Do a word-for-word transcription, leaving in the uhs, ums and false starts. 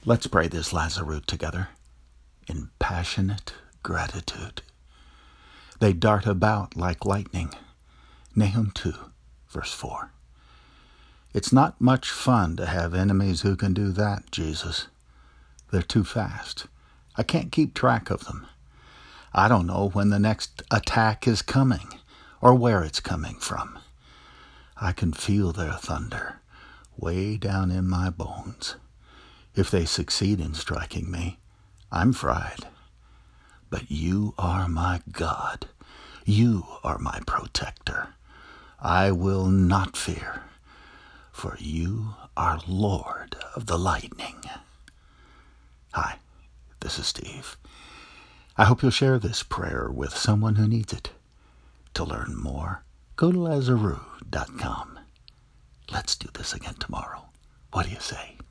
Let's pray this Lazarus together in passionate gratitude. They dart about like lightning. Nahum two, verse four. It's not much fun to have enemies who can do that, Jesus. They're too fast. I can't keep track of them. I don't know when the next attack is coming or where it's coming from. I can feel their thunder way down in my bones. If they succeed in striking me, I'm fried. But you are my God. You are my protector. I will not fear, for you are Lord of the lightning. Hi, this is Steve. I hope you'll share this prayer with someone who needs it. To learn more, go to Lazarus dot com. Let's do this again tomorrow. What do you say?